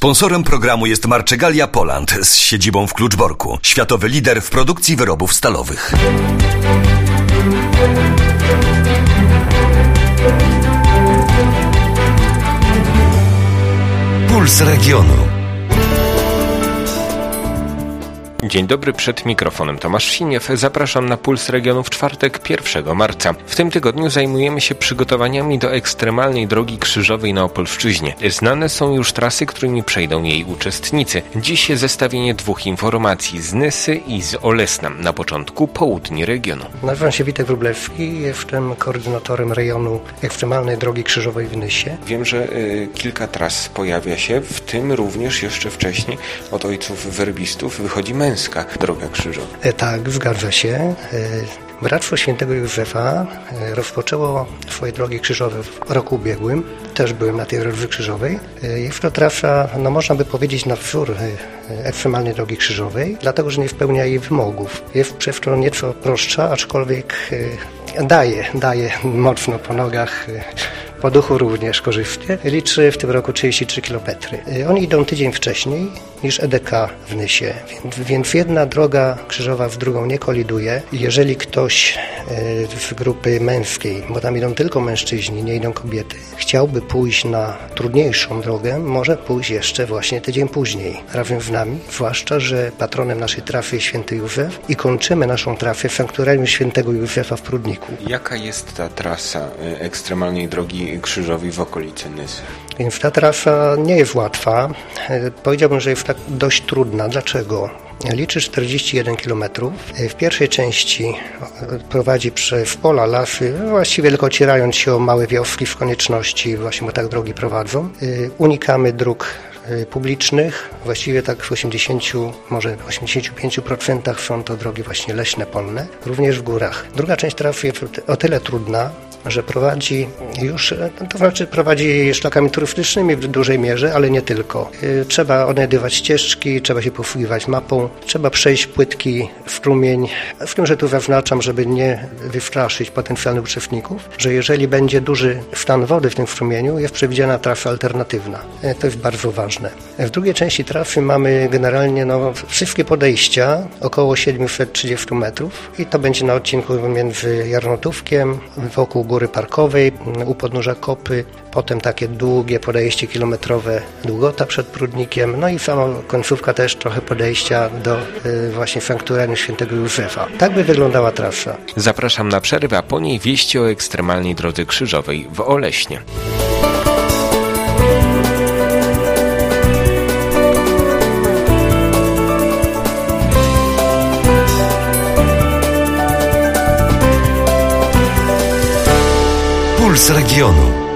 Sponsorem programu jest Marczegalia Poland z siedzibą w Kluczborku. Światowy lider w produkcji wyrobów stalowych. Puls Regionu. Dzień dobry, przed mikrofonem Tomasz Siniew. Zapraszam na Puls Regionu w czwartek 1 marca. W tym tygodniu zajmujemy się przygotowaniami do ekstremalnej drogi krzyżowej na Opolszczyźnie. Znane są już trasy, którymi przejdą jej uczestnicy. Dziś zestawienie dwóch informacji z Nysy i z Olesna. Na początku południe regionu. Nazywam się Witek Wróblewski, jestem koordynatorem rejonu ekstremalnej drogi krzyżowej w Nysie. Wiem, że kilka tras pojawia się, w tym również jeszcze wcześniej od ojców werbistów wychodzi męska droga krzyżowa. Tak, zgadza się. Bractwo Świętego Józefa rozpoczęło swoje drogi krzyżowe w roku ubiegłym. Też byłem na tej drodze krzyżowej. Jest to trasa, można by powiedzieć, na wzór ekstremalnej drogi krzyżowej, dlatego że nie spełnia jej wymogów. Jest przez to nieco prostsza, aczkolwiek daje mocno po nogach, po duchu również korzystnie. Liczy w tym roku 33 km. Oni idą tydzień wcześniej niż EDK w Nysie, więc jedna droga krzyżowa z drugą nie koliduje. Jeżeli ktoś z grupy męskiej, bo tam idą tylko mężczyźni, nie idą kobiety, chciałby pójść na trudniejszą drogę, może pójść jeszcze właśnie tydzień później razem z nami, zwłaszcza że patronem naszej trasy jest Święty Józef i kończymy naszą trasę w sanktuarium Świętego Józefa w Prudniku. Jaka jest ta trasa ekstremalnej drogi krzyżowej w okolicy Nysy? Więc ta trasa nie jest łatwa. Powiedziałbym, że jest tak dość trudna. Dlaczego? Liczy 41 km. W pierwszej części prowadzi przez pola, lasy, właściwie tylko ocierając się o małe wioski w konieczności, właśnie bo tak drogi prowadzą. Unikamy dróg publicznych, właściwie tak w 80, może 85% są to drogi właśnie leśne, polne, również w górach. Druga część trasy jest o tyle trudna, że prowadzi szlakami turystycznymi w dużej mierze, ale nie tylko. Trzeba odnajdywać ścieżki, trzeba się posługiwać mapą, trzeba przejść płytki strumień. Z tym, że tu zaznaczam, żeby nie wystraszyć potencjalnych uczestników, że jeżeli będzie duży stan wody w tym strumieniu, jest przewidziana trasa alternatywna. To jest bardzo ważne. W drugiej części trasy mamy generalnie wszystkie podejścia, około 730 metrów i to będzie na odcinku między Jarnotówkiem, wokół Góry Parkowej, u podnóża Kopy, potem takie długie podejście kilometrowe Długota przed Prudnikiem, i sama końcówka też trochę podejścia do właśnie sanktuarium Świętego Józefa. Tak by wyglądała trasa. Zapraszam na przerwę, a po niej wieści o ekstremalnej drodze krzyżowej w Oleśnie. Puls Regionu.